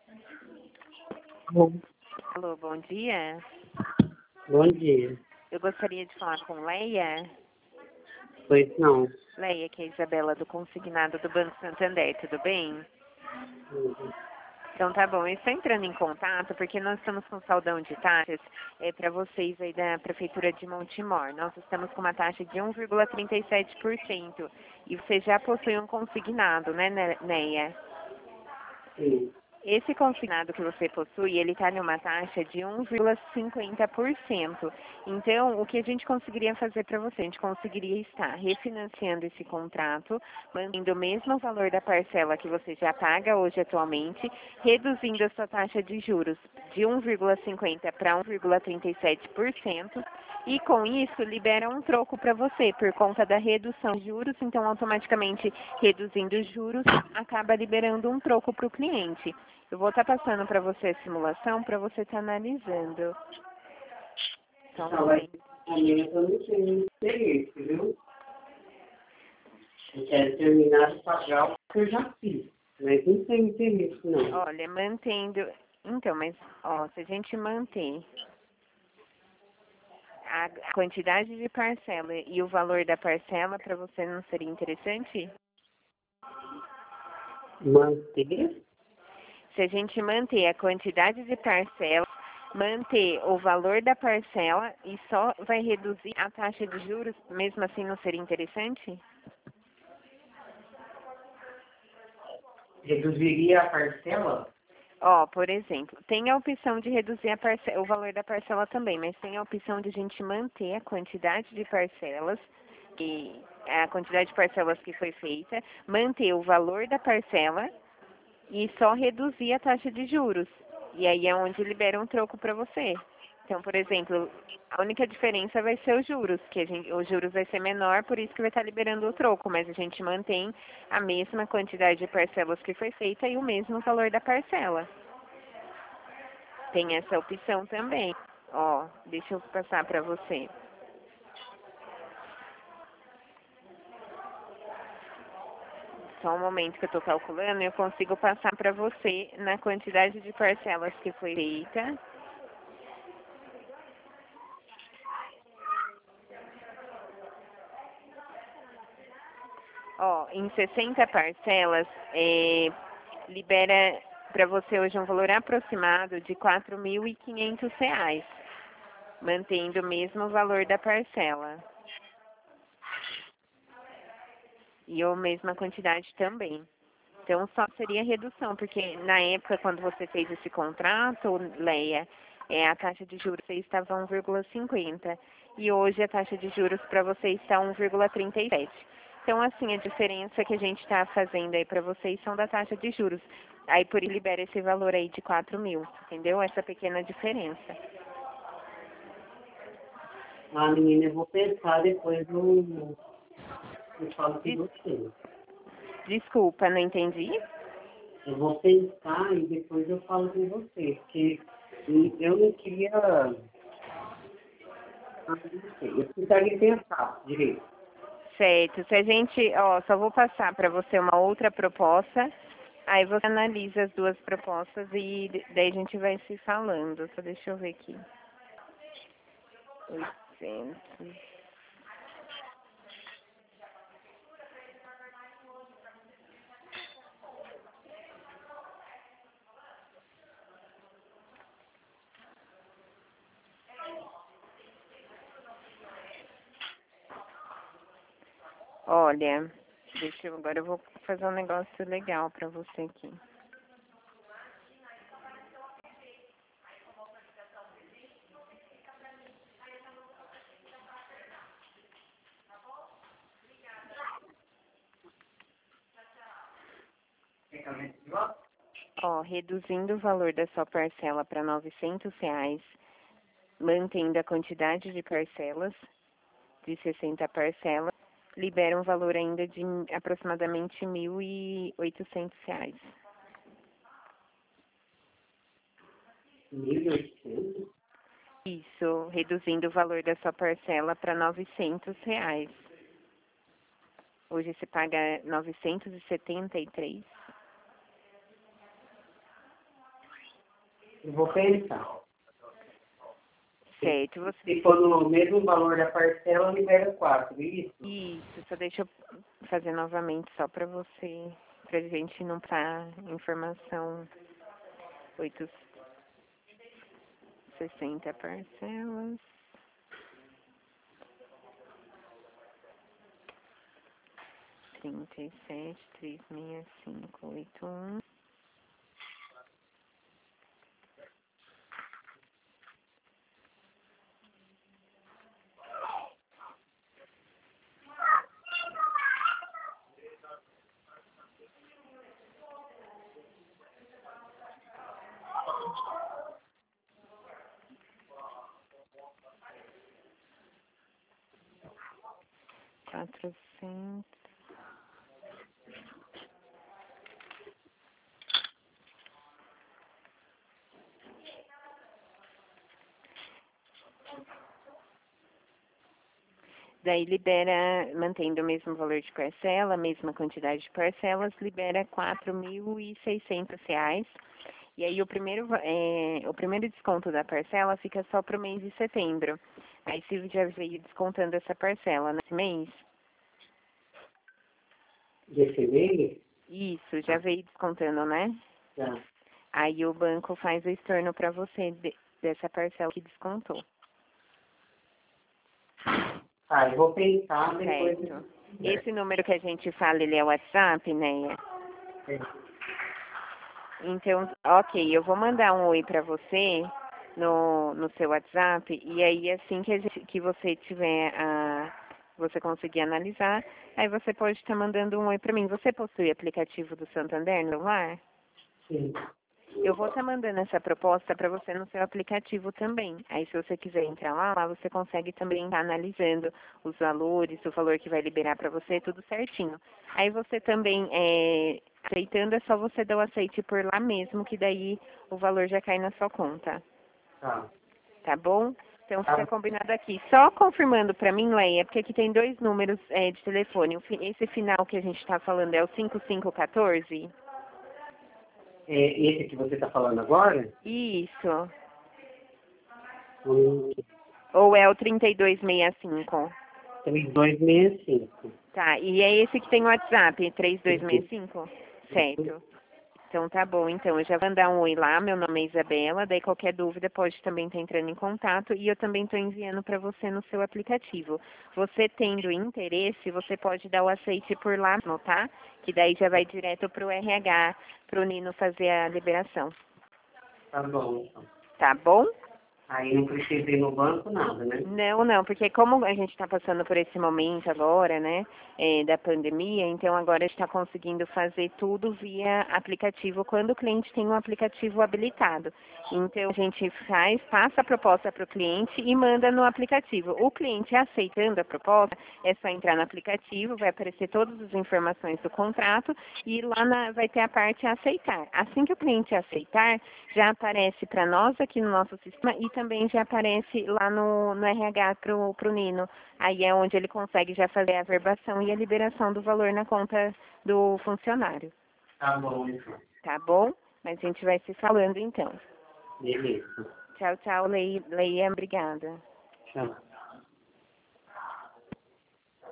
Bom, Alô, bom dia. bom dia. Eu gostaria de falar com Leia. Pois não. Leia, que é a Isabela do Consignado do Banco Santander, tudo bem? Então tá bom, eu estou entrando em contato porque nós estamos com saldão de taxas para vocês aí da Prefeitura de Montemor. Nós estamos com uma taxa de 1,37% e você já possui um consignado, né, Leia? Sim. Esse consignado que você possui, ele está numa taxa de 1,50%. Então, o que a gente conseguiria fazer para você? A gente conseguiria estar refinanciando esse contrato, mantendo o mesmo valor da parcela que você já paga hoje atualmente, reduzindo a sua taxa de juros de 1,50% para 1,37%. E com isso, libera um troco para você por conta da redução de juros. Então, automaticamente, reduzindo os juros, acaba liberando um troco para o cliente. Eu vou estar passando para você a simulação para você estar analisando. Só um momento. Eu não tenho interesse, viu? Eu quero terminar de pagar o que eu já fiz. Mas não tenho interesse, não. Olha, mantendo... Então, mas, ó, se a gente manter a quantidade de parcela e o valor da parcela, para você não seria interessante? Manter? Se a gente manter a quantidade de parcela, manter o valor da parcela e só vai reduzir a taxa de juros, mesmo assim não seria interessante? Reduziria a parcela? Ó, por exemplo, tem a opção de reduzir o valor da parcela também, mas tem a opção de a gente manter a quantidade de parcelas, a quantidade de parcelas que foi feita, manter o valor da parcela e só reduzir a taxa de juros. E aí é onde libera um troco para você. Então, por exemplo, a única diferença vai ser os juros, que os juros vai ser menor, por isso que vai estar liberando o troco, mas a gente mantém a mesma quantidade de parcelas que foi feita e o mesmo valor da parcela. Tem essa opção também. Ó, deixa eu passar para você. Só um momento que eu estou calculando, eu consigo passar para você na quantidade de parcelas que foi feita. Ó, em 60 parcelas, libera para você hoje um valor aproximado de R$ 4.500, mantendo o mesmo valor da parcela. E a mesma quantidade também. Então, só seria redução, porque na época, quando você fez esse contrato, Leia, a taxa de juros estava 1,50 e hoje a taxa de juros para você está 1,37. Então, assim, a diferença que a gente está fazendo aí para vocês são da taxa de juros. Aí, por isso, libera esse valor aí de 4.000, entendeu? Essa pequena diferença. Ah, menina, eu vou pensar depois eu falo com você. Desculpa, não entendi? Eu vou pensar e depois eu falo com você, porque eu não queria... não sei, eu precisaria pensar direito. Certo. Se a gente, ó, só vou passar para você uma outra proposta, aí você analisa as duas propostas e daí a gente vai se falando. Só deixa eu ver aqui. 800. Olha, agora eu vou fazer um negócio legal para você aqui. Ó, reduzindo o valor da sua parcela para R$ 900, mantendo a quantidade de parcelas, de 60 parcelas, libera um valor ainda de aproximadamente R$ 1.800. 1.800? Isso, reduzindo o valor da sua parcela para R$ 900. Hoje você paga 973. Eu vou pensar. Certo, você... Se for no mesmo valor da parcela, libera 4, isso? Isso, só deixa eu fazer novamente só para você, pra gente não pra informação 860 parcelas. 37.36581. Quatrocentos. Daí libera, mantendo o mesmo valor de parcela, a mesma quantidade de parcelas, libera R$ 4.600. E aí o primeiro desconto da parcela fica só para o mês de setembro. Aí se já veio descontando essa parcela nesse mês? Desse mês? Isso, já veio descontando, né? Tá. Aí o banco faz o estorno para você dessa parcela que descontou. Tá, eu vou pensar depois. Certo. Esse número que a gente fala, ele é o WhatsApp, né? É. Então, ok, eu vou mandar um oi para você no seu WhatsApp e aí assim que você tiver você conseguir analisar, aí você pode estar mandando um oi para mim. Você possui aplicativo do Santander no celular? Sim. Eu vou estar mandando essa proposta para você no seu aplicativo também. Aí, se você quiser entrar lá você consegue também estar analisando os valores, o valor que vai liberar para você, tudo certinho. Aí, você também, aceitando, é só você dar o aceite por lá mesmo, que daí o valor já cai na sua conta. Tá. Tá bom? Então, Tá. fica combinado aqui. Só confirmando para mim, Leia, porque aqui tem 2 números de telefone. Esse final que a gente está falando é o 5514? É esse que você está falando agora? Isso. Hum, Ou é o 3265? 3265. Tá, e é esse que tem o WhatsApp, 3265? Certo. Então tá bom, então eu já vou mandar um oi lá, meu nome é Isabela, daí qualquer dúvida pode também estar entrando em contato e eu também estou enviando para você no seu aplicativo. Você tendo interesse, você pode dar o aceite por lá, tá? Que daí já vai direto para o RH, para o Nino fazer a liberação. Tá bom, então. Tá bom? Aí não precisa ir no banco, nada, né? Não, porque como a gente está passando por esse momento agora, né, da pandemia, então agora a gente está conseguindo fazer tudo via aplicativo quando o cliente tem um aplicativo habilitado. Então a gente passa a proposta para o cliente e manda no aplicativo. O cliente aceitando a proposta, é só entrar no aplicativo, vai aparecer todas as informações do contrato e lá vai ter a parte a aceitar. Assim que o cliente aceitar, já aparece para nós aqui no nosso sistema e também já aparece lá no RH pro Nino. Aí é onde ele consegue já fazer a averbação e a liberação do valor na conta do funcionário. Tá bom, então. Tá bom? Mas a gente vai se falando então. Beleza. Tchau, Leia. Obrigada. Tchau.